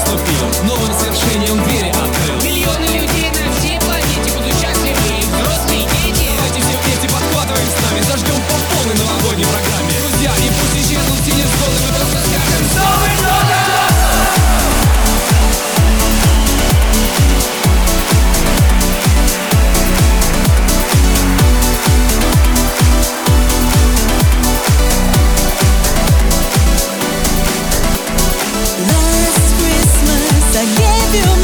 наступил, новым свершением двери открыл. Миллионы людей на всей планете будут счастливы, и взрослые, и дети. Давайте все вместе подхватываем с нами, зажгем по полной новогодней программе. Друзья, и пусть исчезнут все невзгоды, мы просто скажем с Новым годом! Last Christmas I gave you